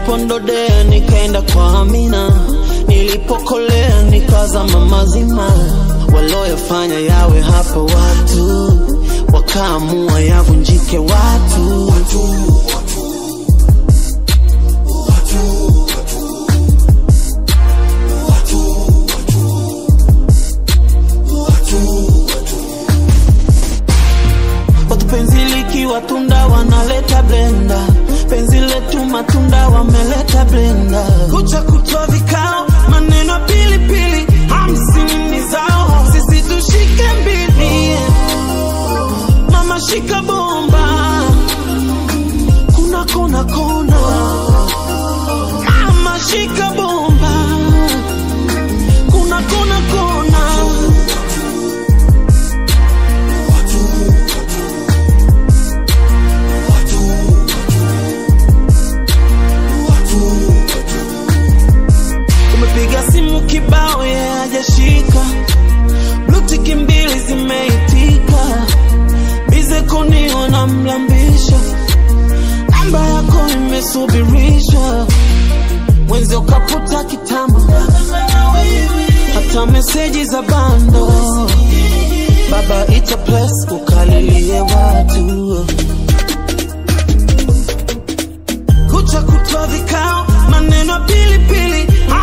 Nilipondodea nikaenda kwa Amina, nilipokolea nikazama mazima. Waloyafanya yawe hapo watu, wakaamua yavunjike watu. Watu penzi likiwa tunda wanaleta blender, penzi letu matunda wameleta blender. Kucha kutoa vikao, maneno pilipili, hamsini zao, sisi tushike mbili. Mama shika bomba, kuna kona kona. Mama shika bomba, kuna kona kona. Umepiga simu kibao ya hajashika, Bluetooth mbili zimeitika, bize kuniona mlambisha, namba yako imesubirisha. Mwenzi ukaputa kitama, hata meseji za bando. Baba ita plus ukalilie watu. Kucha kutoa vikao, maneno pilipili,